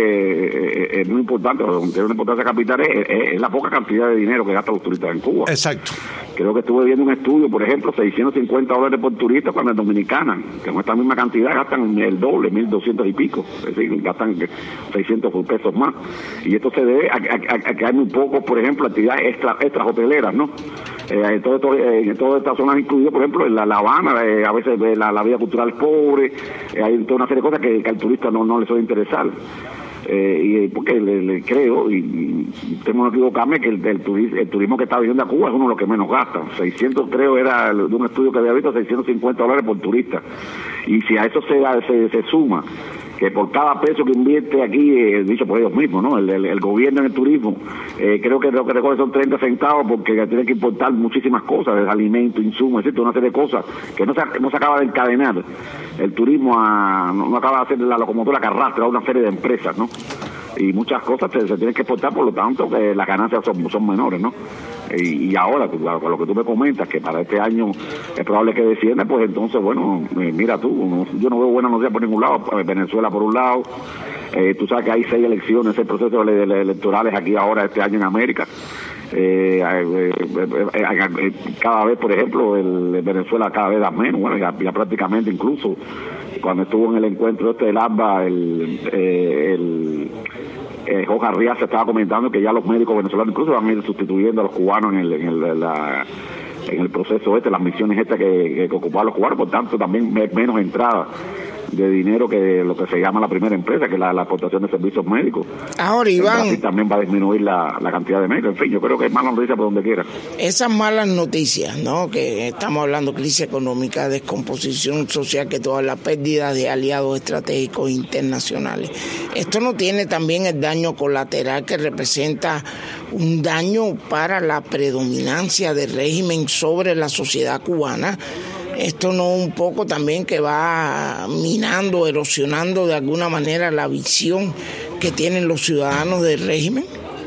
es, es, es muy importante, tiene una importancia capital, es, es, es la poca cantidad de dinero que gastan los turistas en Cuba. Exacto. Creo que estuve viendo un estudio, por ejemplo, seiscientos cincuenta dólares por turista, cuando en Dominicana, que con esta misma cantidad gastan el doble, mil doscientos y pico, es decir, gastan seiscientos pesos más. Y esto se debe a, a, a que hay muy pocos, por ejemplo, actividades extra, extras hoteleras, ¿no? Eh, en, todo esto, eh, en todas estas zonas incluidas, por ejemplo, en La, la Habana, eh, a veces eh, la, la vida cultural es pobre, eh, hay toda una serie de cosas que, que al turista no, no le suele interesar. Eh, y porque le, le creo, y, y tengo que equivocarme, que el, el, turismo, el turismo que está viniendo a Cuba es uno de los que menos gasta. seiscientos, creo, era de un estudio que había visto, seiscientos cincuenta dólares por turista. Y si a eso se, se, se suma que por cada peso que invierte aquí, eh, dicho por ellos mismos, ¿no? El, el, el gobierno en el turismo, eh, creo que lo que recoge son treinta centavos porque tiene que importar muchísimas cosas, desde alimentos, insumos, etcétera, una serie de cosas que no se, no se acaba de encadenar. El turismo a, no, no acaba de hacer la locomotora que arrastra a una serie de empresas, ¿no? Y muchas cosas se, se tienen que exportar, por lo tanto, que las ganancias son, son menores, ¿no? Y, y ahora, con lo que tú me comentas, que para este año es probable que descienda, pues entonces, bueno, eh, mira tú, no, yo no veo buenas noticias por ningún lado. Venezuela por un lado, eh, tú sabes que hay seis elecciones, seis procesos electorales aquí ahora este año en América. Eh, eh, eh, eh, eh, cada vez, por ejemplo, el, el Venezuela cada vez da menos, bueno, ya, ya prácticamente incluso cuando estuvo en el encuentro este del A B A, el, eh, el Eh, Jorge Arriaza se estaba comentando que ya los médicos venezolanos incluso van a ir sustituyendo a los cubanos en el, en el, la, en el proceso este, las misiones estas que, que ocupaban los cubanos, por tanto también menos entrada de dinero que lo que se llama la primera empresa, que es la, la aportación de servicios médicos. Ahora, Iván, y también va a disminuir la, la cantidad de médicos. En fin, yo creo que es mala noticia por donde quiera. Esas malas noticias, ¿no? Que estamos hablando de crisis económica, descomposición social, que todas las pérdidas de aliados estratégicos internacionales. Esto no tiene también el daño colateral que representa un daño para la predominancia del régimen sobre la sociedad cubana. Esto no un poco también que va minando, erosionando de alguna manera la visión que tienen los ciudadanos del régimen.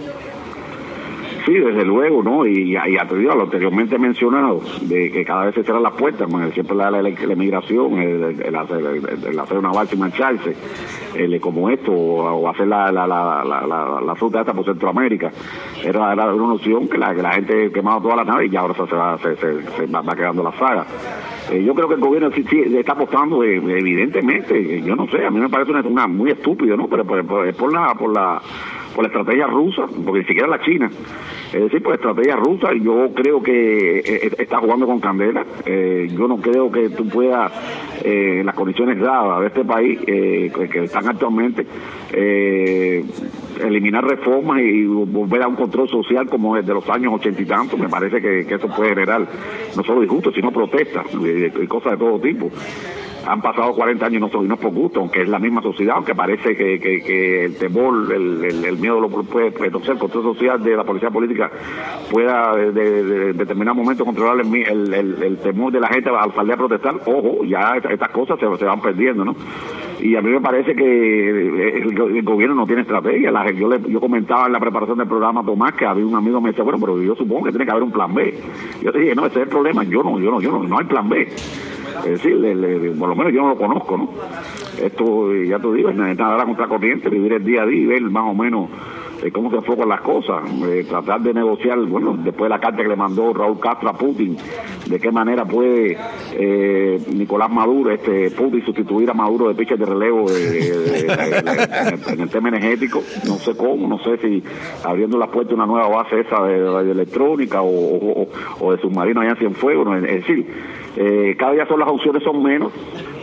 Sí, desde luego, ¿no? Y, y atribuido a lo anteriormente mencionado, de que cada vez se cierran las puertas, man, siempre la, la, la, la emigración, el, el, el, hacer, el, el hacer una balsa y marcharse, el, como esto, o, o hacer la, la, la, la, la, la ruta esta por Centroamérica, era, era una noción que la, que la gente quemaba toda la nave y ya ahora se va, se, se, se va, va quedando la saga. Eh, yo creo que el gobierno sí, sí está apostando, eh, evidentemente, yo no sé, a mí me parece una, una muy estúpido, ¿no? Pero es por, por la... por la por la estrategia rusa, porque ni siquiera la China, es decir, por la estrategia rusa, yo creo que eh, está jugando con candela. Eh, yo no creo que tú puedas, eh, en las condiciones dadas de este país, eh, que, que están actualmente, eh, eliminar reformas y volver a un control social como el de los años ochenta y tantos. Me parece que, que eso puede generar no solo disgustos, sino protestas y, y cosas de todo tipo. Han pasado cuarenta años y no, no es por gusto, aunque es la misma sociedad, aunque parece que, que, que el temor, el, el, el miedo lo puede, puede entonces el control social de la policía política pueda de, de, de determinado momento controlar el, el, el, el temor de la gente al salir a protestar. Ojo, ya estas, estas cosas se, se van perdiendo, ¿no? Y a mí me parece que el, el gobierno no tiene estrategia. La, yo, le, yo comentaba en la preparación del programa, Tomás, que había un amigo que me decía, bueno, pero yo supongo que tiene que haber un plan B. Yo dije, no, ese es el problema. Yo no, yo no, yo no, no hay plan B. Es decir, le, le, por lo menos yo no lo conozco, ¿no? Esto, ya te digo, es nada contracorriente, vivir el día a día y ver más o menos eh, cómo se enfocan las cosas, eh, tratar de negociar, bueno, después de la carta que le mandó Raúl Castro a Putin, de qué manera puede eh, Nicolás Maduro, este Putin, sustituir a Maduro de pitcher de relevo de, de, de, de, de, en el tema energético. No sé cómo, no sé si abriendo las puertas una nueva base esa de radioelectrónica o, o, o de submarino allá en Cienfuegos, ¿no? Es decir, Eh, cada día son las opciones son menos,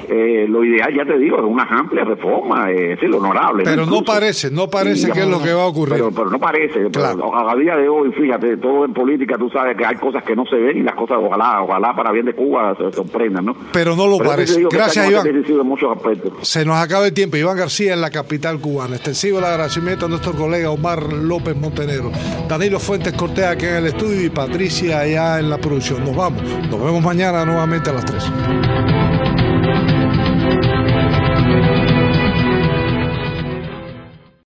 Eh, lo ideal, ya te digo, es una amplia reforma, eh, es decir, lo honorable. Pero ¿no? no parece, no parece sí, que es lo que va a ocurrir. Pero, pero no parece. Claro. Pero a, a día de hoy, fíjate, todo en política, tú sabes que hay cosas que no se ven y las cosas, ojalá, ojalá para bien de Cuba se sorprendan, ¿no? Pero no lo pero parece. Gracias, Iván. De muchos aspectos. Se nos acaba el tiempo. Iván García en la capital cubana. Extensivo el agradecimiento a nuestro colega Omar López Montenegro, Danilo Fuentes Cortés aquí en el estudio y Patricia allá en la producción. Nos vamos. Nos vemos mañana nuevamente a las tres.